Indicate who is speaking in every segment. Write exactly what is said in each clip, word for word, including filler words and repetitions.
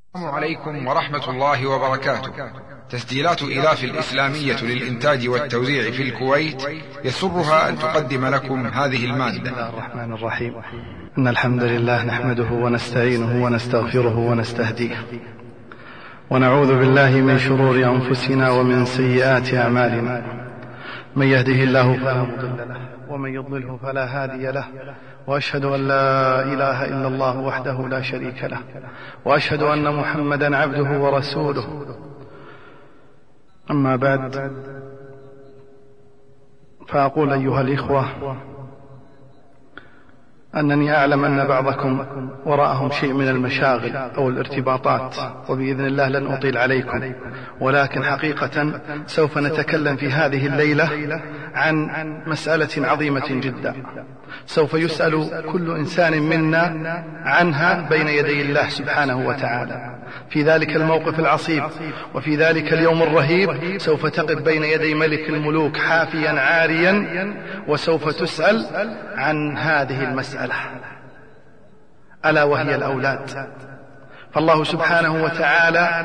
Speaker 1: السلام عليكم ورحمة الله وبركاته. تسجيلات إلاف الإسلامية للإنتاج والتوزيع في الكويت يسرها أن تقدم لكم هذه المادة.
Speaker 2: بسم الله الرحمن الرحيم. إن الحمد لله نحمده ونستعينه ونستغفره ونستهديه، ونعوذ بالله من شرور أنفسنا ومن سيئات أعمالنا. من يهده الله فلا مضل له ومن يضلله فلا هادي له، وأشهد أن لا إله إلا الله وحده لا شريك له، وأشهد أن محمدا عبده ورسوله. أما بعد، فأقول أيها الإخوة أنني أعلم أن بعضكم وراءهم شيء من المشاغل أو الارتباطات، وبإذن الله لن أطيل عليكم، ولكن حقيقة سوف نتكلم في هذه الليلة عن مسألة عظيمة جدا سوف يسأل كل إنسان منا عنها بين يدي الله سبحانه وتعالى في ذلك الموقف العصيب، وفي ذلك اليوم الرهيب سوف تقف بين يدي ملك الملوك حافيا عاريا، وسوف تسأل عن هذه المسألة ألا وهي الأولاد. فالله سبحانه وتعالى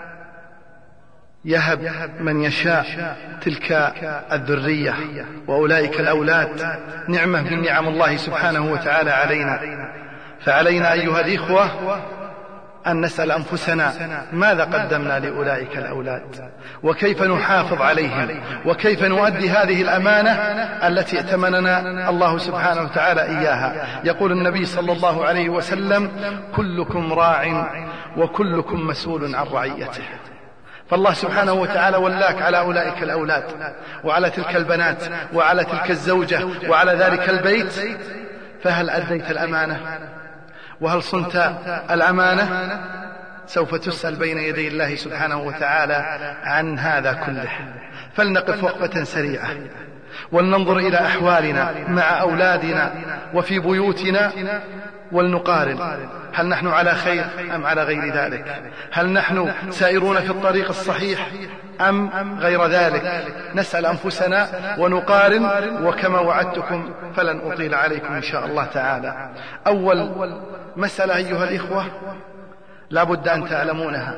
Speaker 2: يهب من يشاء تلك الذرية، وأولئك الأولاد نعمة من نعم الله سبحانه وتعالى علينا. فعلينا أيها الإخوة أن نسأل أنفسنا ماذا قدمنا لأولئك الأولاد، وكيف نحافظ عليهم، وكيف نؤدي هذه الأمانة التي ائتمننا الله سبحانه وتعالى إياها. يقول النبي صلى الله عليه وسلم: كلكم راع وكلكم مسؤول عن رعيته. فالله سبحانه وتعالى ولاك على أولئك الأولاد، وعلى تلك البنات، وعلى تلك الزوجة، وعلى ذلك البيت، فهل أديت الأمانة؟ وهل صنت الأمانة؟ سوف تسأل بين يدي الله سبحانه وتعالى عن هذا كله. فلنقف وقفة سريعة ولننظر إلى أحوالنا مع أولادنا وفي بيوتنا، ولنقارن هل نحن على خير أم على غير ذلك، هل نحن سائرون في الطريق الصحيح أم غير ذلك. نسأل أنفسنا ونقارن، وكما وعدتكم فلن أطيل عليكم إن شاء الله تعالى. أول مسألة أيها الإخوة لا بد أن تعلمونها،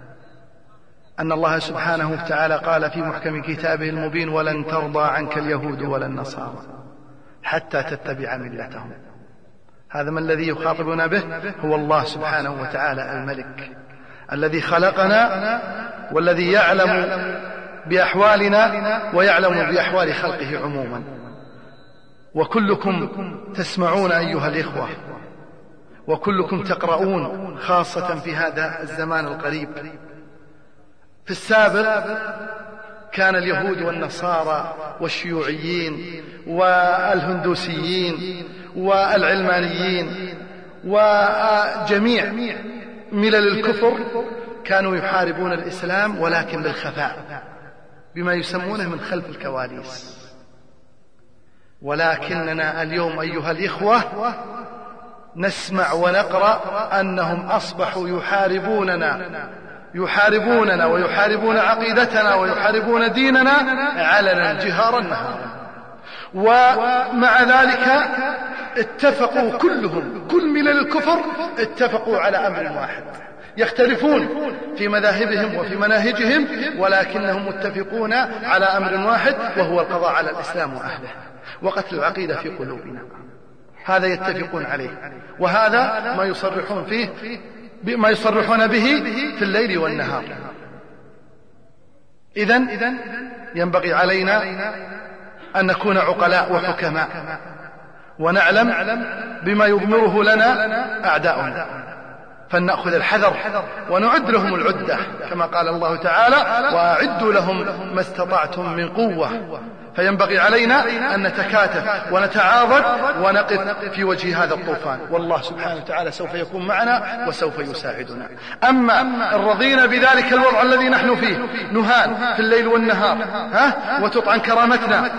Speaker 2: أن الله سبحانه وتعالى قال في محكم كتابه المبين: ولن ترضى عنك اليهود ولا النصارى حتى تتبع ملتهم. هذا ما الذي يخاطبنا به؟ هو الله سبحانه وتعالى الملك الذي خلقنا، والذي يعلم بأحوالنا ويعلم بأحوال خلقه عموما. وكلكم تسمعون أيها الإخوة، وكلكم تقرؤون، خاصة في هذا الزمان القريب. في السابق كان اليهود والنصارى والشيوعيين والهندوسيين والعلمانيين وجميع ملل الكفر كانوا يحاربون الإسلام، ولكن بالخفاء، بما يسمونه من خلف الكواليس. ولكننا اليوم أيها الإخوة نسمع ونقرأ أنهم أصبحوا يحاربوننا يحاربوننا ويحاربون عقيدتنا ويحاربون ديننا علنا جهارا نهارا. ومع ذلك اتفقوا كلهم، كل ملل الكفر اتفقوا على أمر واحد، يختلفون في مذاهبهم وفي مناهجهم، ولكنهم متفقون على أمر واحد، وهو القضاء على الإسلام وأهله وقتل العقيدة في قلوبنا. هذا يتفقون عليه، وهذا ما يصرحون فيه ما يصرحون به في الليل والنهار. إذن ينبغي علينا أن نكون عقلاء وحكماء، ونعلم بما يضمره لنا أعداؤنا، فلنأخذ الحذر ونعد لهم العدة، كما قال الله تعالى: وأعدوا لهم ما استطعتم من قوة. فينبغي علينا أن نتكاتف ونتعاضد ونقف في وجه هذا الطوفان، والله سبحانه وتعالى سوف يكون معنا وسوف يساعدنا. أما إن رضينا بذلك الوضع الذي نحن فيه، نهان في الليل والنهار، ها وتطعن كرامتنا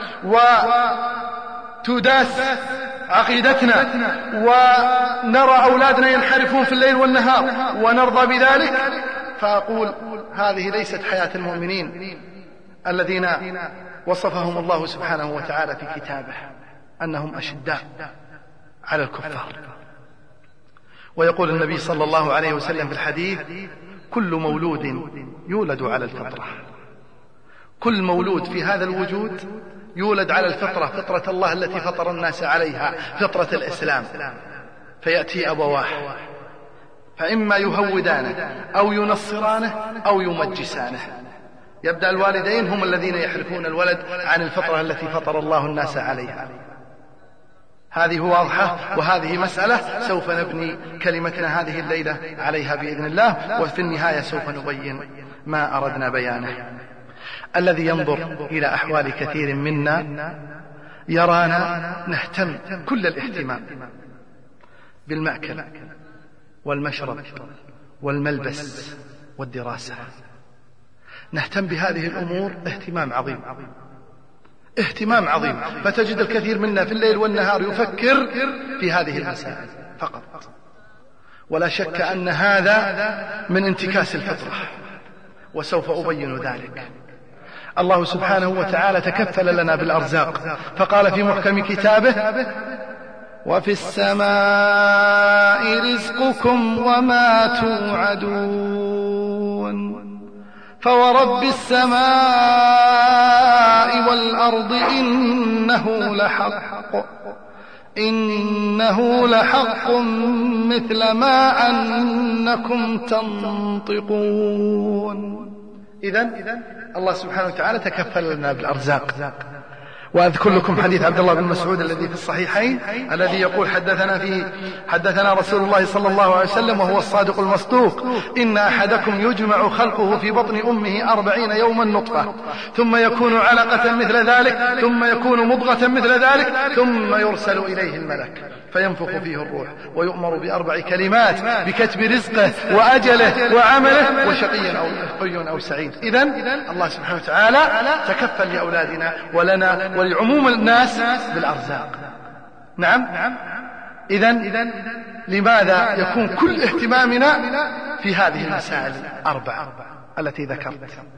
Speaker 2: وتداس عقيدتنا، ونرى أولادنا ينحرفون في الليل والنهار ونرضى بذلك، فأقول هذه ليست حياة المؤمنين الذين وصفهم الله سبحانه وتعالى في كتابه أنهم أشداء على الكفار. ويقول النبي صلى الله عليه وسلم في الحديث: كل مولود يولد على الفطرة. كل مولود في هذا الوجود يولد على الفطرة، فطرة الله التي فطر الناس عليها، فطرة الإسلام. فيأتي أبواه فإما يهودانه أو ينصرانه أو يمجسانه. يبدأ الوالدين هم الذين يحرفون الولد عن الفطرة التي فطر الله الناس عليها. هذه واضحة، وهذه مسألة سوف نبني كلمتنا هذه الليلة عليها بإذن الله، وفي النهاية سوف نبين ما أردنا بيانه. الذي ينظر إلى أحوال كثير منا يرانا نهتم كل الاهتمام بالمأكل والمشرب والملبس والدراسة. نهتم بهذه الأمور اهتمام عظيم، اهتمام عظيم، فتجد الكثير منا في الليل والنهار يفكر في هذه المسائل فقط. ولا شك أن هذا من انتكاس الفطرة، وسوف أبين ذلك. الله سبحانه وتعالى تكفل لنا بالأرزاق، فقال في محكم كتابه: وفي السماء رزقكم وما توعدون فورب السماء والأرض إنه لحق إنه لحق مثل ما أنكم تنطقون. إذن الله سبحانه وتعالى تكفل لنا بالأرزاق. وأذكر لكم حديث عبد الله بن مسعود الذي في الصحيحين، الذي يقول: حدثنا فيه حدثنا رسول الله صلى الله عليه وسلم وهو الصادق المصدوق: إن أحدكم يجمع خلقه في بطن أمه أربعين يوما نطفة، ثم يكون علقة مثل ذلك، ثم يكون مضغة مثل ذلك، ثم يرسل إليه الملك فينفخ فيه الروح ويؤمر بأربع كلمات بكتب رزقه وأجله وعمله وشقي أو شقي أو سعيد. إذن الله سبحانه وتعالى تكفل لأولادنا ولنا ولعموم الناس بالأرزاق. نعم. إذن لماذا يكون كل اهتمامنا في هذه المسائل الأربعة التي ذكرت؟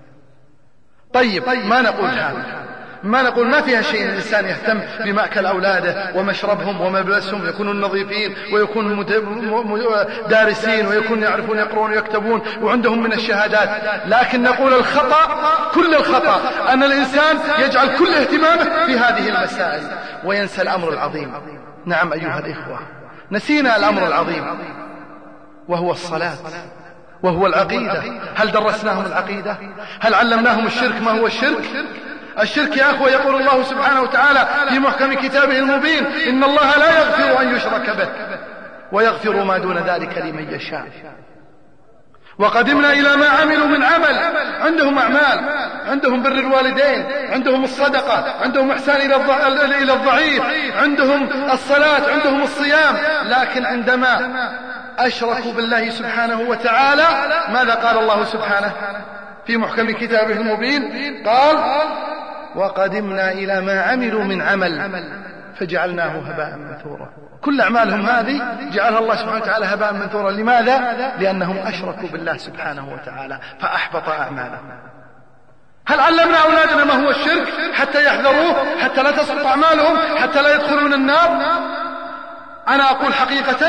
Speaker 2: طيب، ما نقول هذا، ما نقول ما فيها شيء الإنسان يهتم بمأكل أولاده ومشربهم وملبسهم، يكونون نظيفين ويكونوا دارسين ويكونوا يعرفون يقرؤون ويكتبون وعندهم من الشهادات. لكن نقول الخطأ، كل الخطأ، أن الإنسان يجعل كل اهتمامه في هذه المسائل وينسى الأمر العظيم. نعم أيها الإخوة، نسينا الأمر العظيم وهو الصلاة وهو العقيدة. هل درسناهم العقيدة؟ هل علمناهم الشرك ما هو الشرك؟ الشرك يا أخوة يقول الله سبحانه وتعالى في محكم كتابه المبين: إن الله لا يغفر أن يشرك به ويغفر ما دون ذلك لمن يشاء. وقدمنا إلى ما عملوا من عمل. عندهم أعمال، عندهم بر الوالدين، عندهم الصدقة، عندهم إحسان إلى الضعيف، عندهم الصلاة، عندهم الصيام، لكن عندما أشركوا بالله سبحانه وتعالى ماذا قال الله سبحانه في محكم كتابه المبين؟ قال: وقدمنا إلى ما عملوا من عمل فجعلناه هباء منثورا. كل أعمالهم هذه جعلها الله سبحانه وتعالى هباء منثورا. لماذا؟ لأنهم أشركوا بالله سبحانه وتعالى فأحبط أعمالهم. هل علمنا أولادنا ما هو الشرك حتى يحذروه، حتى لا تسقط أعمالهم، حتى لا يدخلون النار؟ أنا أقول حقيقة،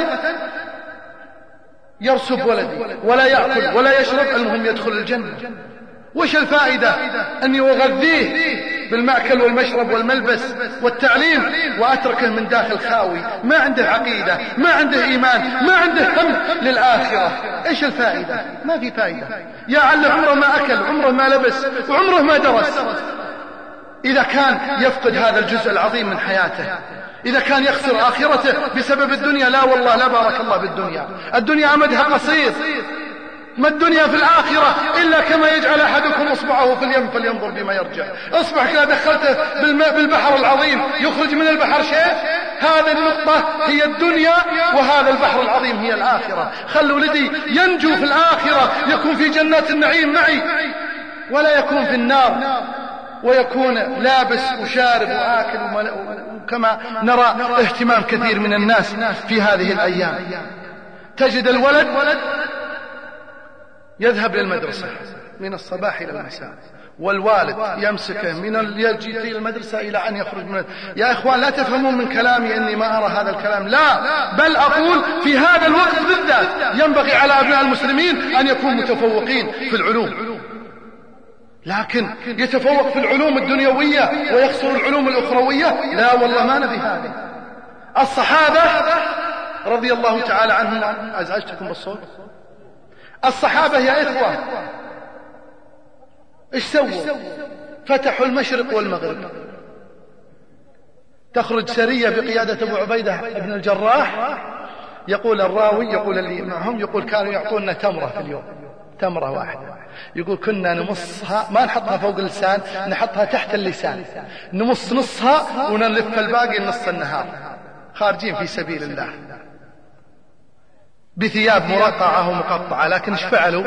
Speaker 2: يرسب ولدي ولا يأكل ولا يشرب، المهم يدخل الجنة. وش الفائدة أني أغذيه بالمأكل والمشرب والملبس والتعليم وأتركه من داخل خاوي، ما عنده عقيدة، ما عنده إيمان، ما عنده هم للآخرة؟ إيش الفائدة؟ ما في فائدة. يا عل عمره ما أكل، عمره ما لبس، وعمره ما درس. إذا كان يفقد هذا الجزء العظيم من حياته، إذا كان يخسر آخرته بسبب الدنيا، لا والله، لا بارك الله بالدنيا. الدنيا أمدها قصير، ما الدنيا في الآخرة إلا كما يجعل أحدكم إصبعه في اليم فلينظر بما يرجع. إصبعك لا دخلته بالماء بالبحر العظيم يخرج من البحر شيء. هذه النقطة هي الدنيا، وهذا البحر العظيم هي الآخرة. خل ولدي ينجو في الآخرة، يكون في جنات النعيم معي، ولا يكون في النار ويكون لابس وشارب وآكل، كما نرى اهتمام كثير من الناس في هذه الأيام. تجد الولد يذهب للمدرسة من الصباح إلى المساء، والوالد يمسكه من يجي في المدرسة إلى أن يخرج من. يا إخوان لا تفهمون من كلامي أني ما أرى هذا الكلام، لا، بل أقول في هذا الوقت بالذات ينبغي على أبناء المسلمين أن يكونوا متفوقين في العلوم، لكن يتفوق في العلوم الدنيوية ويخسر العلوم الأخروية، لا والله ما نبي هذه. الصحابة رضي الله تعالى عنهم، أزعجتكم بالصوت؟ الصحابة يا إخوة إيش سووا؟ فتحوا المشرق والمغرب. تخرج سرية بقيادة أبو عبيدة بن الجراح، يقول الراوي، يقول اللي معهم، يقول كانوا يعطونا تمرة في اليوم، تمرة واحدة، يقول كنا نمصها، ما نحطها فوق اللسان، نحطها تحت اللسان، نمص نصها ونلف الباقي نص النهار، خارجين في سبيل الله بثياب مرقعة ومقطعة. لكن ايش فعلوا؟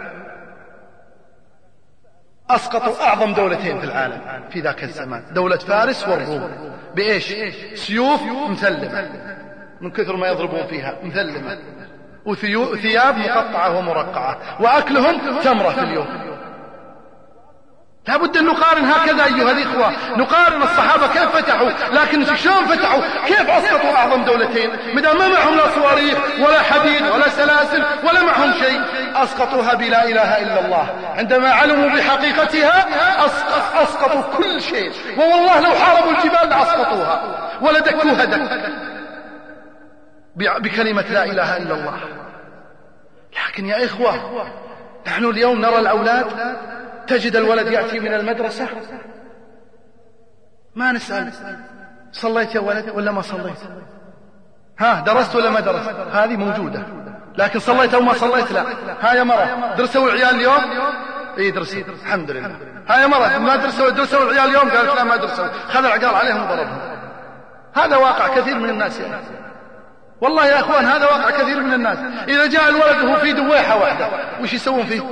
Speaker 2: أسقطوا أعظم دولتين في العالم في ذاك الزمان، دولة فارس والروم، بإيش؟ سيوف مثلمة من كثر ما يضربون فيها، مثلمة، وثياب مقطعة ومرقعة، وأكلهم تمرة في اليوم. لابد أن نقارن هكذا أيها الإخوة، نقارن الصحابة كيف فتحوا، لكن شلون فتحوا، كيف أسقطوا أعظم دولتين، مدام ما معهم لا صواريخ ولا حديد ولا سلاسل ولا معهم شيء، أسقطوها بلا إله إلا الله. عندما علموا بحقيقتها أسقطوا كل شيء، ووالله لو حاربوا الجبال لأسقطوها ولدكوها دك بكلمة لا إله إلا الله. لكن يا إخوة نحن اليوم نرى الأولاد، تجد الولد يأتي من المدرسة ما نسأل صليت يا ولد ولا ما صليت، ها درست ولا ما درست، هذه موجودة، لكن صليت أو ما صليت لا. ها يا مرة درسوا العيال اليوم؟ اي درسوا الحمد لله. ها يا مرة ما درسوا درسوا العيال اليوم؟ قالت لا ما درسوا، خذ العقال عليهم وضربهم. هذا واقع كثير من الناس يعني. والله يا اخوان هذا واقع كثير من الناس. إذا جاء الولد وهو في دويحة واحدة وش يسوون فيه؟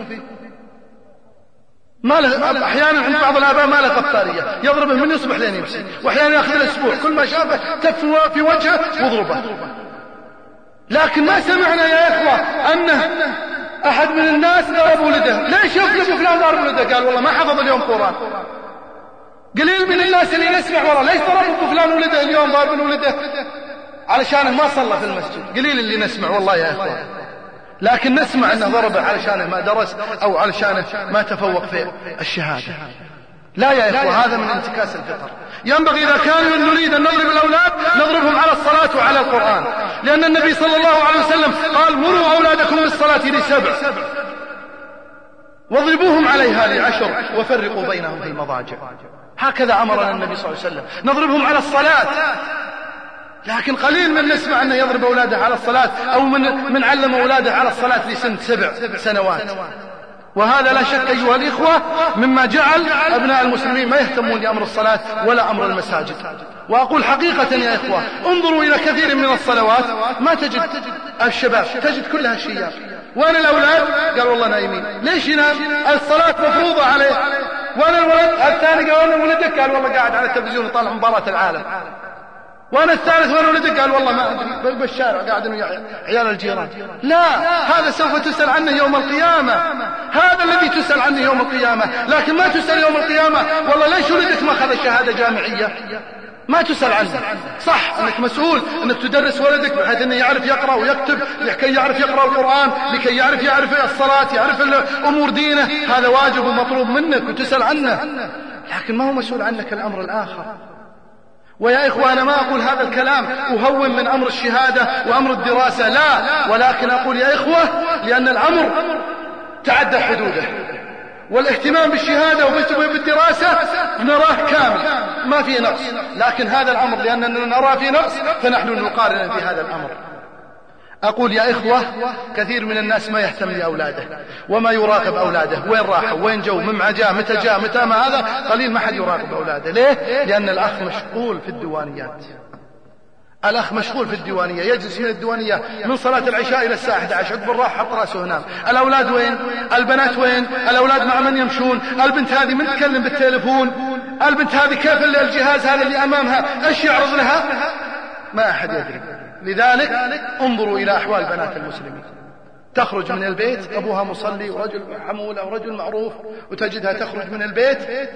Speaker 2: ما له، أحيانا عند بعض الآباء ما له قطارية، يضربه من يصبح لين يمسي، وأحيانا يأخذ الأسبوع كل ما شافه تف في وجهه وضربه. لكن ما سمعنا يا إخوة أنه أحد من الناس ضرب ولده. ليش يضرب فلان ضرب ولده؟ قال والله ما حفظ اليوم قرآن. قليل من الناس اللي نسمع والله ليش ضرب فلان ولده اليوم ضرب ولده؟ علشانه ما صلى في المسجد. قليل اللي نسمع والله يا إخوة، لكن نسمع أنه ضربه علشانه ما درس أو علشانه ما تفوق في الشهادة. لا يا إخوة، هذا من انتكاس الفطر. ينبغي إذا كان نريد أن نضرب الأولاد نضربهم على الصلاة وعلى القرآن، لأن النبي صلى الله عليه وسلم قال مروا أولادكم بالصلاة لسبع واضربوهم عليها لعشر وفرقوا بينهم في المضاجع. هكذا أمرنا النبي صلى الله عليه وسلم، نضربهم على الصلاة. لكن قليل من نسمع أنه يضرب أولاده على الصلاة أو من, من علم أولاده على الصلاة لسن سبع سنوات. وهذا لا شك أيها الإخوة مما جعل أبناء المسلمين ما يهتمون لأمر الصلاة ولا أمر المساجد. وأقول حقيقة يا إخوة انظروا إلى كثير من الصلوات ما تجد الشباب، تجد كلها الشياب. وأنا الأولاد قال والله نايمين. ليش ينام؟ الصلاة مفروضة عليه. وأنا الولد الثاني قال وانا ولدك؟ قال والله قاعد على التلفزيون يطالع مباراة العالم. وانا الثالث وانا ولدك؟ قال والله ما ادري بالشارع قاعد ويا عيال الجيران. لا، هذا سوف تسأل عنه يوم القيامة، هذا الذي تسأل عنه يوم القيامة. لكن ما تسأل يوم القيامة والله ليش ولدك ما اخذ شهادة جامعية، ما تسأل عنه. صح انك مسؤول انك تدرس ولدك بحيث انه يعرف يقرأ ويكتب لكي يعرف يقرأ القرآن، لكي يعرف يعرف الصلاة، يعرف امور دينه، هذا واجب ومطلوب منك وتسأل عنه، لكن ما هو مسؤول عنك الامر الاخر. ويا إخوة أنا ما أقول هذا الكلام أهون من أمر الشهادة وأمر الدراسة، لا، ولكن أقول يا إخوة لأن الأمر تعدى حدوده، والاهتمام بالشهادة وبالدراسة نراه كامل ما في نقص، لكن هذا الأمر لأننا نرى في نقص فنحن نقارن في هذا الأمر. أقول يا إخوة كثير من الناس ما يهتم لأولاده وما يراقب أولاده، وين راحوا وين جو مما جاء متى جاء متى ما، هذا قليل ما حد يراقب أولاده. ليه؟ لأن الأخ مشغول في الديوانيات، الأخ مشغول في الديوانية، يجلس من الديوانية من صلاة العشاء إلى الساعة أحد عشر، عقب الراح حط رأسه هنام. الأولاد وين؟ البنات وين؟ الأولاد مع من يمشون؟ البنت هذه من تكلم بالتليفون؟ البنت هذه كيف الجهاز هذا اللي أمامها إيش يعرض لها؟ ما أحد يدري. لذلك انظروا إلى أحوال بنات المسلمين، تخرج من البيت أبوها مصلي ورجل حمولة ورجل معروف، وتجدها تخرج من البيت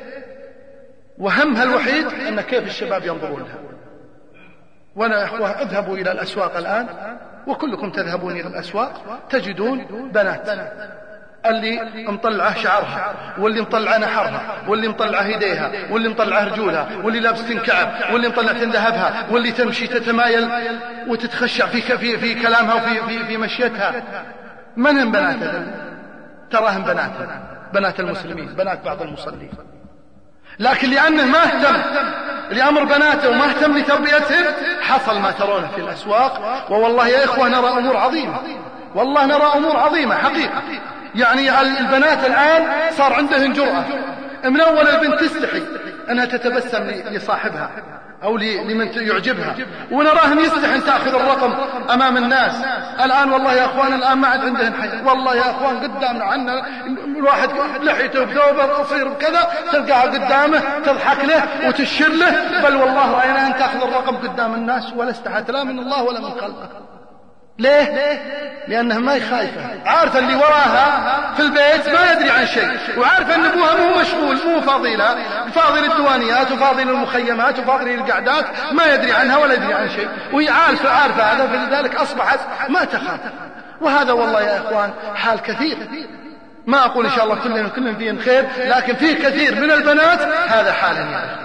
Speaker 2: وهمها الوحيد أن كيف الشباب ينظرون لها. وانا اخوة اذهبوا الى الاسواق الان، وكلكم تذهبون الى الاسواق تجدون بنات اللي مطلعه شعرها، واللي مطلعه نحرها، واللي مطلعه يديها، واللي مطلعه رجولها، واللي لابسة كعب، واللي مطلعه ذهبها، واللي تمشي تتمايل وتتخشع في في في كلامها وفي في, في مشيتها. من هم بنات هذول؟ تراهم بنات بنات المسلمين، بنات بعض المصلين، لكن لأنه ما اهتم لأمر بناته وما اهتم لتربيتهم حصل ما ترونه في الأسواق. والله يا إخوة نرى أمور عظيمة، والله نرى أمور عظيمة حقيقة. يعني البنات الآن صار عندهن جرأة، من أول البنت تستحي أنها تتبسم لصاحبها أو لمن يعجبها، ونراهن يستحن تأخذ الرقم أمام الناس. الآن والله يا أخوان الآن ما عاد عندهن حياة، والله يا أخوان قدامنا عنا الواحد لحيته بثوبه قصير بكذا تلقاها قدامه تضحك له وتشير له، بل والله رأينا أن تأخذ الرقم قدام الناس ولا استحت لا من الله ولا من خلقه. ليه؟ لأنها ما خايفة، عارفة اللي وراها في البيت ما يدري عن شيء، وعارفة أن أبوها مو مشغول، مو فاضيلها، فاضل الديوانيات وفاضل المخيمات وفاضل القعدات، ما يدري عنها ولا يدري عن شيء، وهي عارفة عارفة هذا، فلذلك أصبحت ما تخاف. وهذا والله يا إخوان حال كثير، ما أقول إن شاء الله كلهم كلهم فيهم خير، لكن فيه كثير من البنات هذا حال يعني.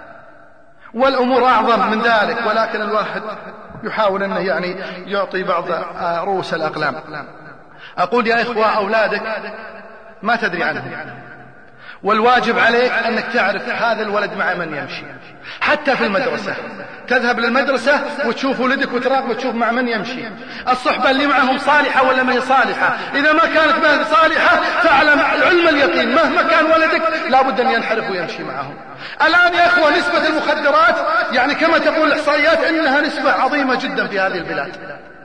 Speaker 2: والأمور أعظم من ذلك، ولكن الواحد يحاول أنه يعني يعطي بعض رؤوس الأقلام. أقول يا إخوة أولادك ما تدري عنهم، والواجب عليك أنك تعرف هذا الولد مع من يمشي. حتى في المدرسة تذهب للمدرسة وتشوف ولدك وتراقب وتشوف مع من يمشي، الصحبة اللي معهم صالحة ولا ما هي صالحة. إذا ما كانت ما هي صالحة فاعلم علم اليقين مهما كان ولدك لابد أن ينحرف ويمشي معهم. الآن يا إخوة نسبة المخدرات يعني كما تقول الإحصائيات إنها نسبة عظيمة جدا في هذه البلاد،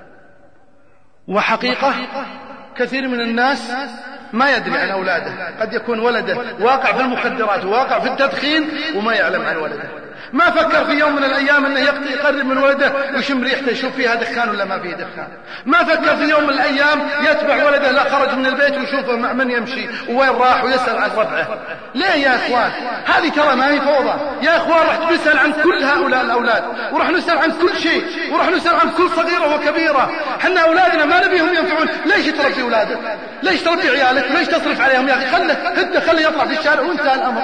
Speaker 2: وحقيقة كثير من الناس ما يدري عن أولاده، قد يكون ولده واقع في المخدرات وواقع في التدخين وما يعلم عن ولده، ما فكر في يوم من الأيام أنه يقرب من ولده ويشم ريحته يشوف فيها دخان ولا ما فيه دخان، ما فكر في يوم من الأيام يتبع ولده لا خرج من البيت ويشوفه مع من يمشي وين راح ويسأل عن ربعه. ليه يا إخوان؟ هذه ترى ما هي فوضى يا إخوان، راح نسأل عن كل هؤلاء الأولاد، وراح نسأل عن كل شيء، وراح نسأل عن كل صغيرة وكبيرة. حنا أولادنا ما نبيهم ينفعون، ليش تربي أولادك؟ ليش تربي عيالك؟ ليش تصرف عليهم يا أخي؟ خله هده خله يطلع في الشارع وانتهى الأمر.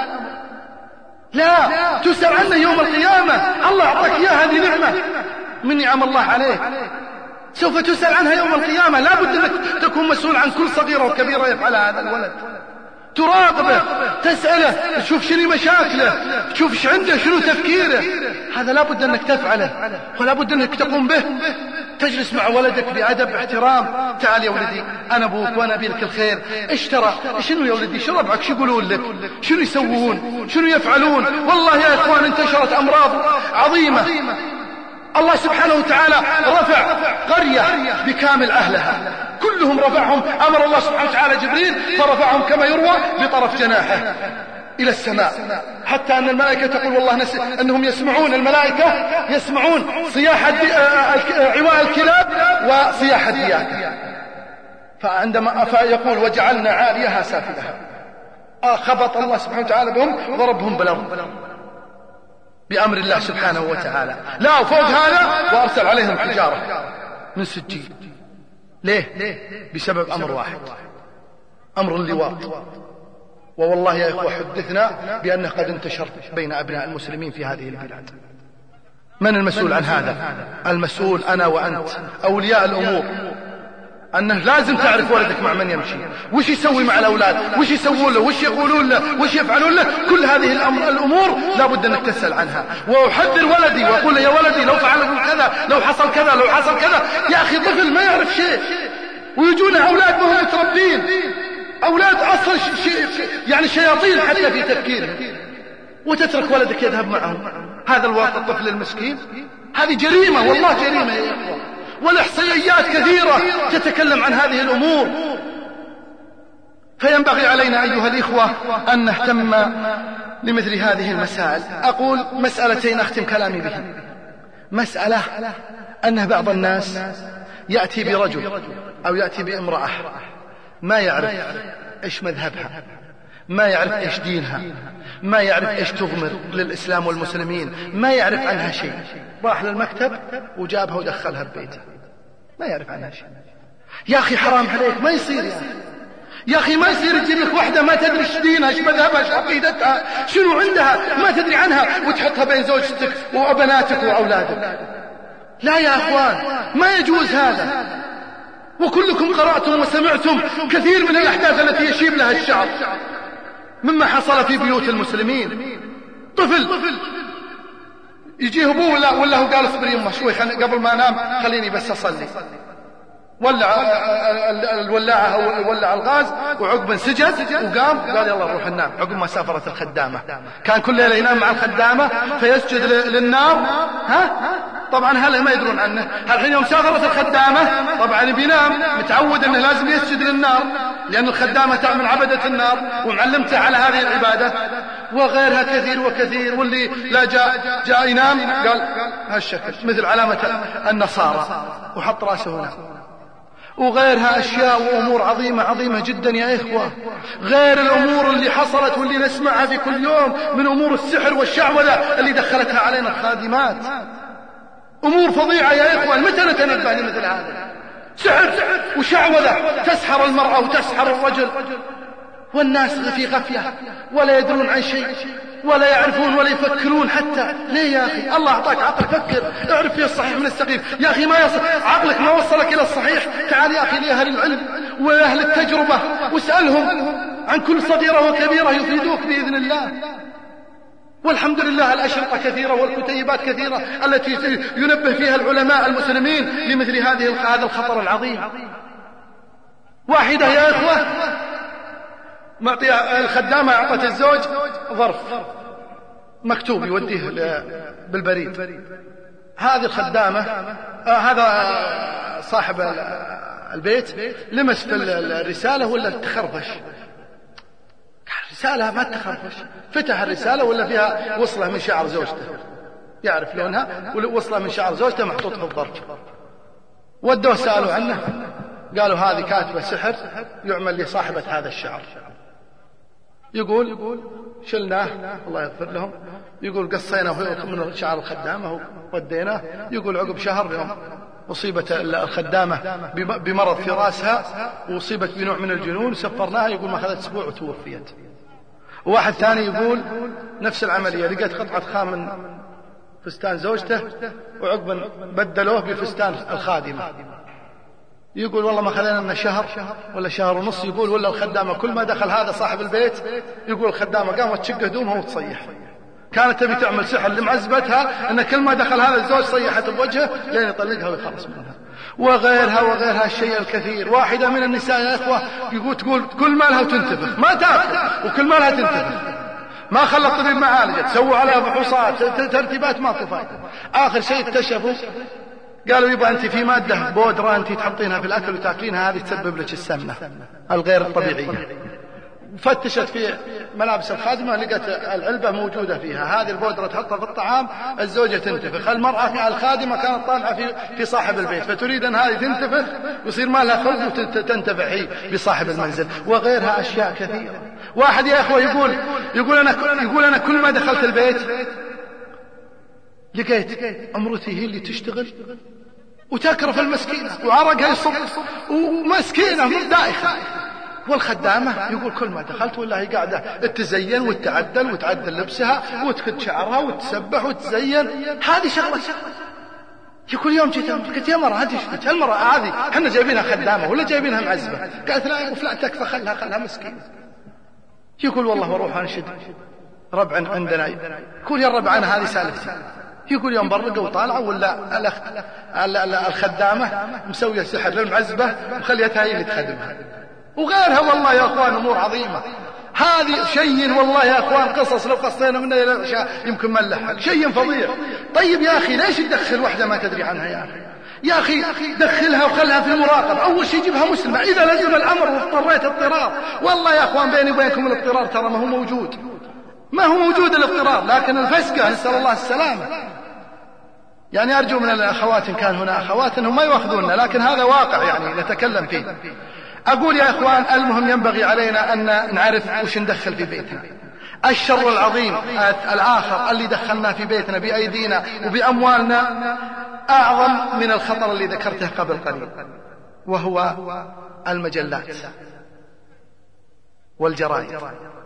Speaker 2: لا، تسأل عنه يوم القيامة، الله أعطاك إياه، هذه نعمة من نعم الله عليك، سوف تسأل عنها يوم القيامة. لا بد أنك تكون مسؤول عن كل صغيرة وكبيرة يفعل هذا الولد، تراقبه، تسأله، تشوف شنو مشاكله، تشوف ايش عنده، شنو تفكيره. هذا لا بد أنك تفعله ولا بد أنك تقوم به. تجلس مع ولدك بأدب احترام، تعال يا ولدي أنا أبوك وأنا أبي لك الخير، ايش ترى؟ شنو يا ولدي؟ شو ربعك؟ شو يقولون لك؟ شنو يسوون؟ شنو يفعلون؟ والله يا إخوان انتشرت أمراض عظيمة. الله سبحانه وتعالى رفع قرية بكامل أهلها، كلهم رفعهم، أمر الله سبحانه وتعالى جبريل فرفعهم كما يروى بطرف جناحه إلى السماء، حتى أن الملائكة تقول والله نس... أنهم يسمعون، الملائكة يسمعون صياح الدي... عواء الكلاب وصياح الديات، فعندما فيقول وجعلنا عاليها سافلها، خبط الله سبحانه وتعالى بهم ضربهم بالأرض بأمر الله سبحانه وتعالى. لا وفوق هذا وأرسل عليهم حجارة من سجيل. ليه؟ بسبب أمر واحد، أمر اللواط. ووالله يا إخوة حدثنا بأنه قد انتشر بين أبناء المسلمين في هذه البلاد. من المسؤول عن هذا؟ المسؤول أنا وأنت أولياء الأمور، أنه لازم تعرف ولدك مع من يمشي، وش يسوي مع الأولاد، وش يسوون له، وش يقولون له، وش يفعلون له. كل هذه الأمور لابد أنك تسأل عنها. وأحذر ولدي وأقول له يا ولدي لو فعل كذا، لو حصل كذا، لو حصل كذا. يا أخي طفل ما يعرف شيء، ويجون أولاد وهم متربين، أولاد أصلا شي يعني شياطين حتى في تفكيرهم، وتترك ولدك يذهب معهم. هذا الواقع الطفل المسكين، هذه جريمة والله جريمة يا إخوة. والإحصائيات كثيرة تتكلم عن هذه الأمور. فينبغي علينا أيها الإخوة أن نهتم لمثل هذه المسائل. أقول مسألتين أختم كلامي بها. مسألة أن بعض الناس يأتي برجل أو يأتي بامرأة ما يعرف إيش مذهبها، ما يعرف إيش دينها، ما يعرف إيش تغمر للإسلام والمسلمين، ما يعرف عنها شيء، راح للمكتب وجابها ودخلها ببيته، ما يعرف عنها شيء. يا أخي حرام عليك، ما يصير يا أخي. يا أخي ما يصير تجيب لك واحدة ما تدري ايش دينها، ايش مذهبها، ايش عقيدتها، شنو عندها، ما تدري عنها، وتحطها بين زوجتك وبناتك وأولادك. لا يا أخوان، ما يجوز هذا. وكلكم قرأتم وسمعتم كثير من الأحداث التي يشيب لها الشعب مما حصل في بيوت المسلمين. طفل يجيه أبوه ولا, ولا هو قال اصبر يمه شوي قبل ما أنام خليني بس أصلي، ولع الولاعة أو ولع الغاز، وعقب انسجد وقام قال يلا نروح ننام. عقب ما سافرت الخدامة، كان كل ليلة ينام مع الخدامة فيسجد للنار. ها طبعا هلا ما يدرون عنه. الحين يوم سافرت الخدامة طبعا بينام متعود انه لازم يسجد للنار، لأن الخدامة تعمل عبدة النار ومعلمته على هذه العبادة، وغيرها كثير وكثير. واللي لا جاء جاء ينام قال هالشكل مثل علامة النصارى وحط راسه هنا. وغيرها أشياء وأمور عظيمة عظيمة جدا يا إخوة، غير الأمور اللي حصلت واللي نسمعها في كل يوم من أمور السحر والشعوذة اللي دخلتها علينا الخادمات. أمور فظيعة يا إخوة، متى نتنبه لمثل هذا؟ سحر وشعوذة تسحر المرأة وتسحر الرجل، والناس في غفلة ولا يدرون عن شيء ولا يعرفون ولا يفكرون حتى. ليه يا أخي؟ الله أعطاك عقل، فكر، اعرف فيه الصحيح من السقيم. يا أخي ما يصل عقلك، ما وصلك إلى الصحيح، تعال يا أخي لأهل العلم وأهل التجربة واسألهم عن كل صغيرة وكبيرة يفيدوك بإذن الله. والحمد لله الأشرطة كثيرة والكتيبات كثيرة التي ينبه فيها العلماء المسلمين لمثل هذه هذا الخطر العظيم. واحدة يا إخوة معطيها الخدامة، أعطت الزوج ظرف مكتوب يوديه بالبريد. هذه الخدامة آه هذا صاحب البيت لمس في الرسالة ولا تخرفش، رسالة ما تخرفش، فتح الرسالة ولا فيها وصلة من شعر زوجته، يعرف لونها، وصلة من شعر زوجته محطوط في الظرف. ودوه سألوا عنه، قالوا هذه كاتبة سحر يعمل لصاحبة هذا الشعر. يقول شلناه الله يغفر لهم، يقول قصيناه من شعر الخدامة وديناه. يقول عقب شهر يوم أصيبت الخدامة بمرض في رأسها وأصيبت بنوع من الجنون، سفرناها، يقول ما أخذت أسبوع وتوفيت. وواحد ثاني يقول نفس العملية، لقيت قطعة خام من فستان زوجته وعقب بدلوه بفستان الخادمة. يقول والله ما خلينا لنا شهر ولا شهر ونص، يقول ولا الخدامة كل ما دخل هذا صاحب البيت يقول الخدامة قامت تشق هدومها وتصيح. كانت تبي تعمل سحر لمعزبتها أن كل ما دخل هذا الزوج صيحت بوجهه لين يطلقها ويخلص منها. وغيرها وغيرها الشيء الكثير. واحدة من النساء يا إخوة يقول تقول كل مالها وتنتفخ، ما تأكل وكل مالها تنتفخ، ما خلى الطبيب معالجة، سووا عليها فحوصات ترتيبات ما كفاية. آخر شيء اكتشفوا قالوا يبقى أنت في مادة بودرة أنت تحطينها في الأكل وتأكلينها، هذه تسبب لك السمنة الغير الطبيعية. فتشت في ملابس الخادمة لقت العلبة موجودة فيها، هذه البودرة تحطها في الطعام الزوجة تنتفخ. المرأة في الخادمة كانت طالعة في في صاحب البيت فتريد أن هذه تنتفخ ويصير ما لها خلق وتنتفع هي بصاحب المنزل. وغيرها أشياء كثيرة. واحد يا أخوة يقول يقول أنا يقول أنا كل ما دخلت البيت لقيت أمرتي هي اللي تشتغل وتكرف المسكينة وعرقها يصب ومسكينة دائخة. والخدامة يقول كل ما دخلت ولا هي قاعدة تتزين وتعدل وتعدل لبسها وتكت شعرها وتسبح وتزين. هذه شغلة. يقول يوم جيت قلت يا مرة هذه شفت المرة هذه احنا جايبينها خدامة ولا جايبينها معزبة؟ قالت لا وفلان تكفى خلها خلها مسكينة. يقول والله واروح انشد ربع عندنا. يقول يا الربع انا هذه سالفتي. يقول يوم برقه وطالعه ولا الأخ... الخدامة مسوية سحر للمعزبة وخليتها هي اللي تخدمها. وغيرها والله يا أخوان أمور عظيمة. هذه شيء والله يا أخوان قصص لو قصينا منها إلى العشاء يمكن ما نلحق، شيء فظيع. طيب يا أخي ليش تدخل واحدة ما تدري عنها يا أخي؟ يا أخي دخلها وخلها في المراقبة. أول شيء جيبها مسلمة إذا لزم الأمر واضطريت اضطرار. والله يا أخوان بيني وبينكم الاضطرار ترى ما هو موجود، ما هو موجود الاضطرار، لكن الفسقة نسأل الله السلامة. يعني أرجو من الأخوات إن كان هنا أخوات أنهم ما يواخذوننا، لكن هذا واقع يعني نتكلم فيه. أقول يا إخوان المهم ينبغي علينا أن نعرف وش ندخل في بيتنا. الشر العظيم الآخر اللي دخلنا في بيتنا بأيدينا وبأموالنا أعظم من الخطر اللي ذكرته قبل قليل، وهو المجلات والجرائد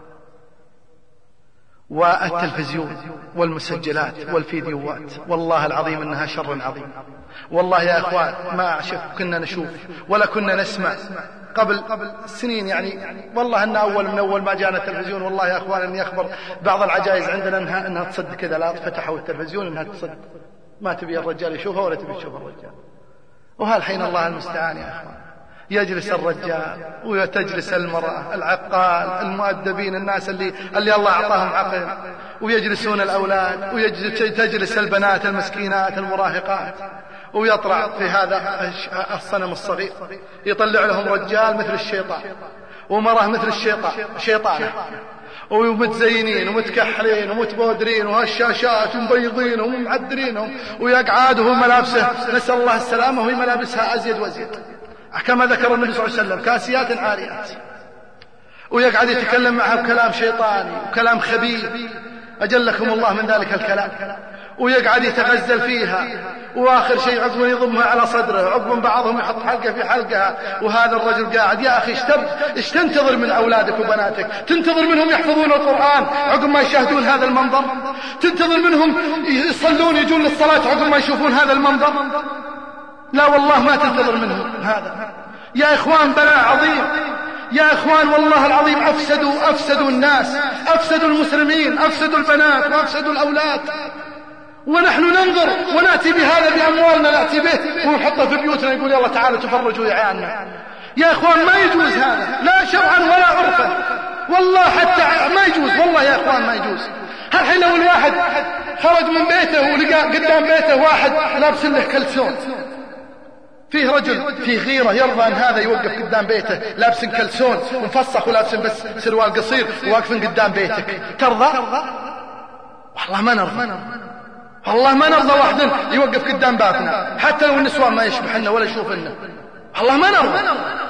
Speaker 2: والتلفزيون والمسجلات والفيديوهات. والله العظيم إنها شر عظيم. والله يا إخوان ما شف كنا نشوف ولا كنا نسمع قبل سنين يعني. والله إن أول من أول ما جاءنا التلفزيون والله يا إخوان إني أخبر بعض العجائز عندنا إنها, إنها تصد كذا، لا فتحوا التلفزيون إنها تصد، ما تبي الرجال يشوفها ولا تبي تشوف الرجال. وهالحين الله المستعان يا إخوان، يجلس الرجال وتجلس المرأة، العقال المؤدبين الناس اللي, اللي الله أعطاهم عقل، ويجلسون الأولاد، وتجلس البنات المسكينات المراهقات، ويطلع في هذا الصنم الصغير يطلع لهم رجال مثل الشيطان ومرأة مثل الشيطان شيطانة، ومتزينين ومتكحلين ومتبودرين وهالشاشات ومبيضين ومعدرينهم، ويقعد وهو ملابسه نسأل الله السلامة وهي ملابسها أزيد وأزيد كما ذكر النبي صلى الله عليه وسلم كاسيات عاريات، ويقعد يتكلم معها بكلام شيطاني وكلام خبيث أجلكم الله من ذلك الكلام، ويقعد يتغزل فيها، وآخر شيء عقب يضمها على صدره، عقب بعضهم يحط حلقة في حلقها. وهذا الرجل قاعد يا أخي ايش تنتظر من أولادك وبناتك؟ تنتظر منهم يحفظون القرآن عقب ما يشاهدون هذا المنظر؟ تنتظر منهم يصلون يجون للصلاة عقب ما يشوفون هذا المنظر؟ لا والله ما تنتظر منهم هذا يا إخوان. بلاء عظيم يا إخوان، والله العظيم أفسدوا أفسدوا الناس، أفسدوا المسلمين، أفسدوا البنات وأفسدوا الأولاد، ونحن ننظر ونأتي بهذا بأموالنا نأتي به ونحطه في بيوتنا يقول يلا تعالوا تفرجوا يا عيالنا. يا إخوان ما يجوز هذا، لا شرعا ولا عرفا، والله حتى ما يجوز، والله يا إخوان ما يجوز. هالحين لو الواحد خرج من بيته ولقى قدام بيته واحد لابس له كلسون، فيه رجل فيه غيرة يرضى أن هذا يوقف قدام بيته لابس كلسون ومفسخ ولابس بس سروال قصير وواقفين قدام بيتك، ترضى؟ والله ما نرضى، والله ما نرضى واحد يوقف قدام بابنا حتى لو النسوان ما يشبحنا ولا يشوفنا، والله ما نرضى.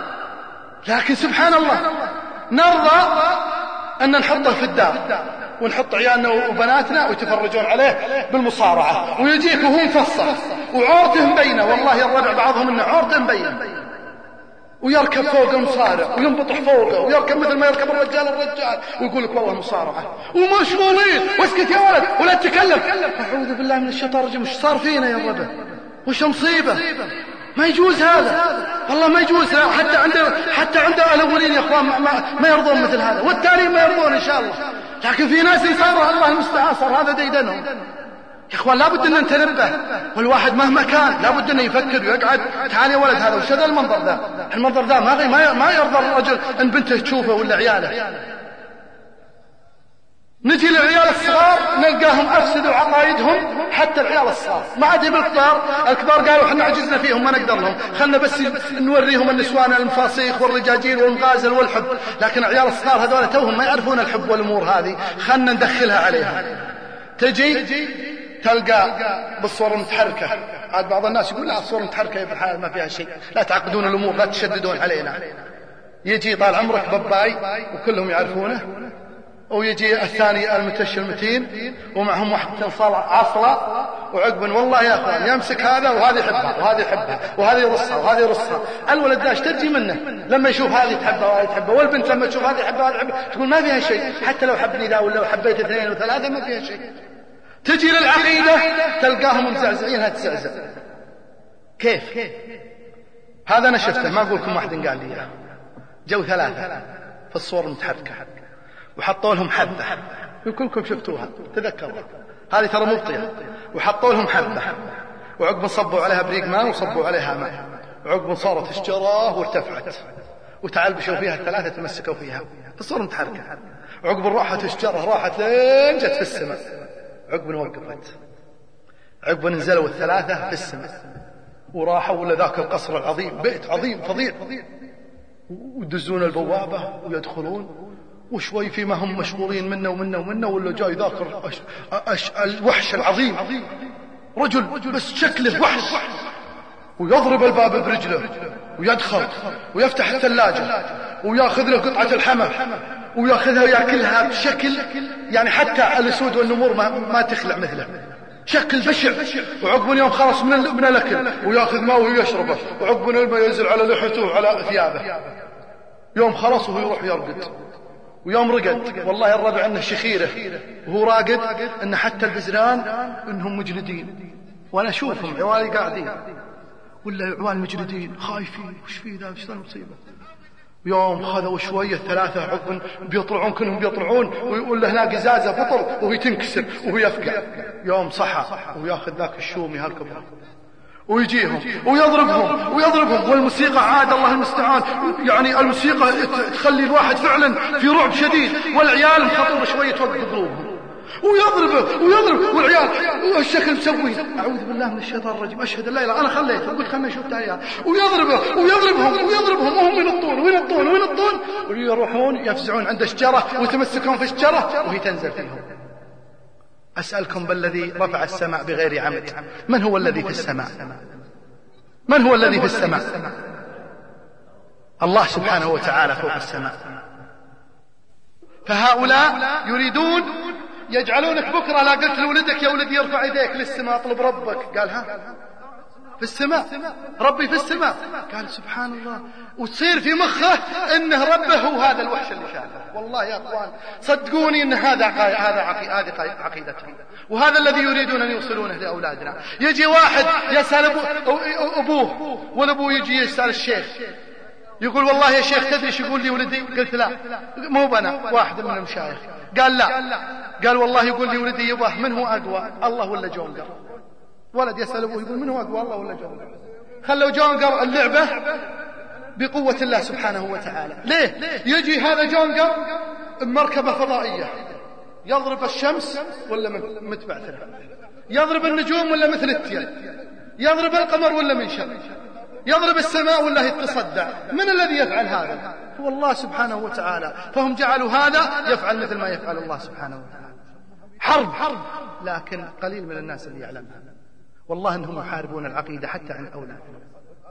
Speaker 2: لكن سبحان الله نرضى أن نحطه في الدار ونحط عيالنا وبناتنا ويتفرجون عليه بالمصارعة، ويجيك وهو مفصل وعورته مبينة، والله الربع بعضهم انه عورته مبينة، ويركب فوق المصارع وينبطح فوقه ويركب مثل ما يركب الرجال الرجال ويقول لك والله مصارعة ومشغولين. واسكت يا ولد ولا تتكلم، أعوذ بالله من الشيطان الرجيم، وش صار فينا يا رب؟ وش مصيبة؟ ما يجوز هذا، والله ما يجوز. حتى عند حتى عند الأولين يا اخوان ما, ما يرضون مثل هذا، والتالي ما يرضون ان شاء الله، لكن في ناس صار الله المستعان صار هذا ديدنهم. يا اخوان لابد ان نتنبه، والواحد مهما كان لابد انه يفكر ويقعد. تعال يا ولد هذا وش هذا المنظر ذا؟ المنظر ذا ما ما يرضى الرجل ان بنته تشوفه ولا عياله. نجي للعيال الصغار نلقاهم افسدوا عقائدهم، حتى العيال الصغار ما عاد بالكبار. الكبار قالوا احنا عجزنا فيهم ما نقدر لهم، خلنا بس نوريهم النسوان المفاصيخ والرجاجيل والمغازل والحب، لكن العيال الصغار هذول توهم ما يعرفون الحب والامور هذه، خلنا ندخلها عليهم. تجي تلقى بالصور المتحركة، عاد بعض الناس يقول لا الصور المتحركة في الحال ما فيها شيء، لا تعقدون الامور لا تشددون علينا. يجي طال عمرك بباي وكلهم يعرفونه، ويجي الثاني المتش المتين ومعهم واحد صلع عصلة وعقب والله يا اخوان يمسك هذا وهذه يحبها وهذه يحبها وهذه يرصها وهذه يرصها. الولد داش ترجي منه لما يشوف هذه تحبها وهذه تحبها، والبنت لما تشوف هذه يحبها وهذه يحبها تقول ما فيها شيء، حتى لو حبني ذا ولا حبيت اثنين وثلاثة ما فيها شيء. تجي للعقيدة تلقاهم مزعزعينها تزعزع. كيف؟ هذا أنا شفته، ما أقولكم واحد قال لي جو ثلاثة في الصور المتحركة وحطوا لهم حبة، كلكم شفتوها تذكروا هذه ترى مبطية، وحطوا لهم حبة وعقب صبوا عليها بريق ماء وصبوا عليها ماء، وعقب صارت اشجرة وارتفعت وتعلبشوا فيها الثلاثة تمسكوا فيها في الصور المتحركة، وعقب راحت اشجرة راحت لين جت في السماء، عقب وقفت، عقب نزلوا الثلاثة في السماء وراحوا ولا ذاك القصر العظيم بيت عظيم فظيع، ودزون البوابة ويدخلون وشوي فيما هم مشغولين منا ومنا ومنا ولا جاي ذاك الوحش العظيم رجل بس شكله وحش، ويضرب الباب برجله ويدخل ويفتح الثلاجة وياخذ له قطعة الحمى وياخذها وياكلها بشكل يعني حتى الأسود والنمور ما, ما تخلع مثله، شكل بشع. وعقب يوم خلص من, من الأكل وياخذ ماء ويشربه، وعقب الماء ينزل على لحيته وعلى ثيابه. يوم خلص وهو يروح يرقد، ويوم رقد والله الربع انه شخيره وهو راقد ان حتى البزران انهم مجلدين، وانا اشوفهم عوالي قاعدين ولا عوال مجلدين خايفين وش فيه ذا وش المصيبه. يوم خذوا شويه ثلاثه عقب بيطلعون كلهم بيطلعون ويقول له هناك ازازه بطل وهي تنكسر وهو يفقع. يوم صحى وياخذ ذاك الشومي هالكبر ويجيهم ويضربهم ويضربهم والموسيقى عاد الله المستعان، يعني الموسيقى تخلي الواحد فعلا في رعب شديد، والعيال مخطوبة شوية توقف قلوبهم ويضربه ويضرب والعيال والشكل مسوي. أعوذ بالله من الشيطان الرجيم، أشهد الله لا أنا خليته قلت خلنا نشوف تعيال، ويضربه ويضربهم ويضربهم وهم ينطون وينطون وينطون ويروحون يفزعون عند الشجرة ويتمسكون في الشجرة وهي تنزل فيهم. أسألكم بالذي رفع السماء بغير عمد، من هو الذي في السماء؟ من هو الذي في السماء؟ الله سبحانه وتعالى فوق السماء. فهؤلاء يريدون يجعلونك بكرة لا قلت لولدك يا ولدي يرفع يديك للسماء اطلب ربك، قال ها في السماء ربي في السماء، قال سبحان الله، وتصير في مخه انه ربه هو هذا الوحش اللي شافه. والله يا اخوان صدقوني ان هذا هذا هذه عقيدتهم، وهذا الذي يريدون ان يوصلونه لاولادنا. يجي واحد يسال ابوه والابوه يجي يسال الشيخ يقول والله يا شيخ تدري ايش يقول لي ولدي؟ قلت لا مو بنا واحد من المشايخ. قال لا، قال والله يقول لي ولدي يبغى من هو اقوى الله ولا جونقر؟ ولد يسأل أبوه يقول من هو أقوى الله ولا جونقر؟ خلوا جونقر اللعبة بقوة الله سبحانه وتعالى. ليه؟ يجي هذا جونقر بمركبة فضائية يضرب الشمس ولا متبعثرة، يضرب النجوم ولا مثل التيل، يضرب القمر ولا من شر، يضرب السماء ولا يتصدع. من الذي يفعل هذا؟ هو الله سبحانه وتعالى. فهم جعلوا هذا يفعل مثل ما يفعل الله سبحانه وتعالى. حرب حرب، لكن قليل من الناس اللي يعلمها. والله انهم يحاربون العقيدة حتى عن أولادهم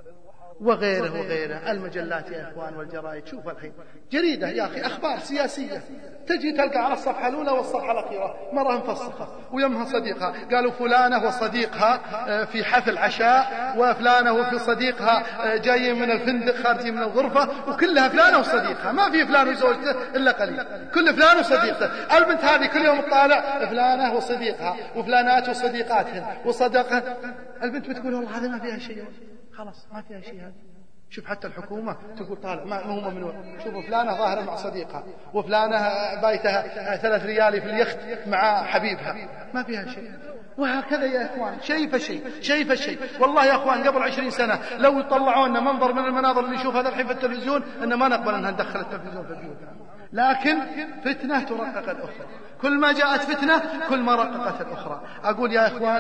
Speaker 2: وغيره وغيره. المجلات يا إخوان والجرائد، شوف الحين جريدة يا أخي أخبار سياسية تجي تلقى على الصفحة الأولى والصفحة الأخيرة مرة مفسخة ويمها صديقها، قالوا فلانة وصديقها في حفل عشاء، وفلانة وفي صديقها جاي من الفندق خارجين من الغرفة، وكلها فلانة وصديقها، ما في فلان وزوجته إلا قليل، كل فلان وصديقته. البنت هذه كل يوم تطالع فلانة وصديقها وفلانات وصديقاتهن وصدقها. البنت بتقول والله هذا ما فيها شيء، خلاص ما فيها شيء. هذا شوف حتى الحكومة تقول طالع ما هم من وين، شوفوا فلانة ظاهرة مع صديقها وفلانة بايتها ثلاث ريالي في اليخت مع حبيبها، ما فيها شيء. وهكذا يا إخوان شيء فشيء شيء فشيء. والله يا إخوان قبل عشرين سنة لو يطلعونا منظر من المناظر اللي نشوف هذا الحين في التلفزيون إن ما نقبل أنها ندخل التلفزيون في بيوتنا، لكن فتنة ترقق الأخرى، كل ما جاءت فتنة كل ما رققت الأخرى. أقول يا إخوان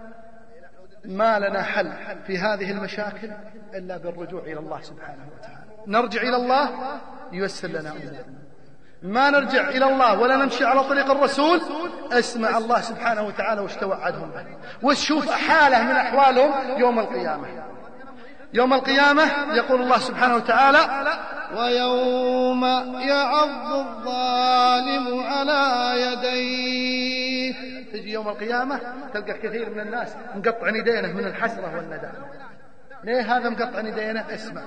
Speaker 2: ما لنا حل في هذه المشاكل إلا بالرجوع إلى الله سبحانه وتعالى. نرجع إلى الله ييسر لنا أمورنا، ما نرجع إلى الله ولا نمشي على طريق الرسول اسمع الله سبحانه وتعالى وش توعدهم به، وشوف حالة من أحوالهم يوم القيامة. يوم القيامة يقول الله سبحانه وتعالى ويوم يعض الظالم على يديه. تجي يوم القيامة تلقى كثير من الناس مقطع يدينه من الحسرة والندامة. ليه هذا مقطع يدينه؟ اسمع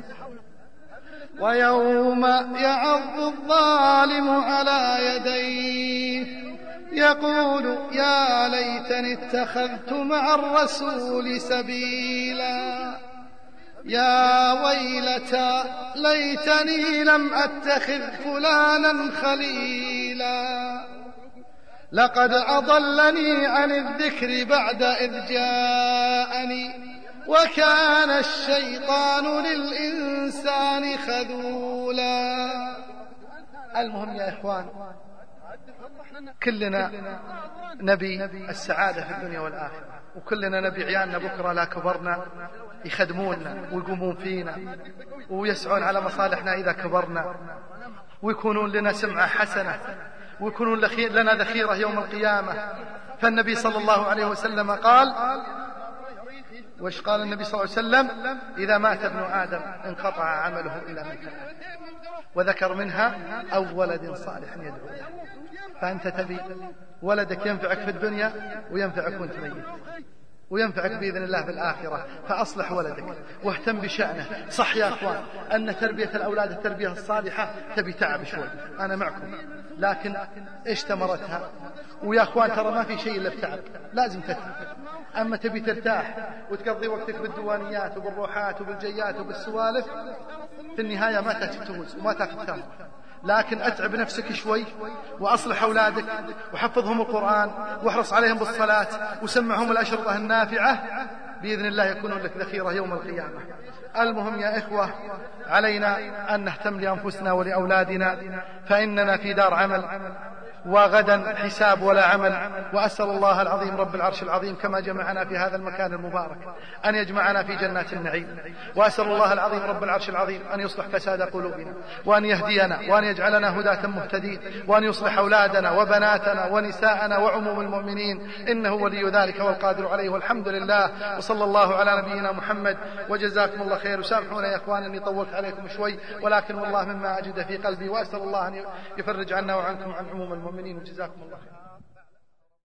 Speaker 2: ويوم يعض الظالم على يديه يقول يا ليتني اتخذت مع الرسول سبيلا يا ويلتى ليتني لم أتخذ فلانا خليلا لقد أضلني عن الذكر بعد إذ جاءني وكان الشيطان للإنسان خذولا. المهم يا إخوان كلنا نبي السعادة في الدنيا والآخرة، وكلنا نبي عيالنا بكرة لا كبرنا يخدموننا ويقومون فينا ويسعون على مصالحنا إذا كبرنا، ويكونون لنا سمعة حسنة، ويكونون لنا ذخيرة يوم القيامة. فالنبي صلى الله عليه وسلم قال، وش قال النبي صلى الله عليه وسلم؟ إذا مات ابن آدم انقطع عمله إلى من ثلاث، وذكر منها أو ولد صالح يدعو له. فأنت تبي ولدك ينفعك في الدنيا وينفعك وانت ميت، وينفعك بإذن الله في الآخرة، فأصلح ولدك واهتم بشأنه. صح يا أخوان أن تربية الأولاد التربية الصالحة تبي تعب شوي، أنا معكم، لكن إيش ثمرتها؟ ويا أخوان ترى ما في شيء إلا بتعب، لازم تتعب. أما تبي ترتاح وتقضي وقتك بالديوانيات وبالروحات وبالجيات وبالسوالف، في النهاية ما تفوز وما تأخذ ثمرة. لكن أتعب نفسك شوي وأصلح أولادك وحفظهم القرآن واحرص عليهم بالصلاة وسمعهم الأشرطة النافعة، بإذن الله يكونون لك ذخيرة يوم القيامة. المهم يا إخوة علينا أن نهتم لأنفسنا ولأولادنا، فإننا في دار عمل وغدا حساب ولا عمل. وأسأل الله العظيم رب العرش العظيم كما جمعنا في هذا المكان المبارك أن يجمعنا في جنات النعيم. وأسأل الله العظيم رب العرش العظيم أن يصلح فساد قلوبنا وأن يهدينا وأن يجعلنا هداة مهتدين، وأن يصلح أولادنا وبناتنا ونساءنا وعموم المؤمنين، إنه ولي ذلك والقادر عليه، والحمد لله. وصلى الله على نبينا محمد، وجزاكم الله خير. وسامحونا يا إخوان أني طولت عليكم شوي، ولكن والله مما أجد في قلبي، وأسأل الله أن يفرج عنا وعنكم عن عموم المؤمنين، وجزاكم الله خير.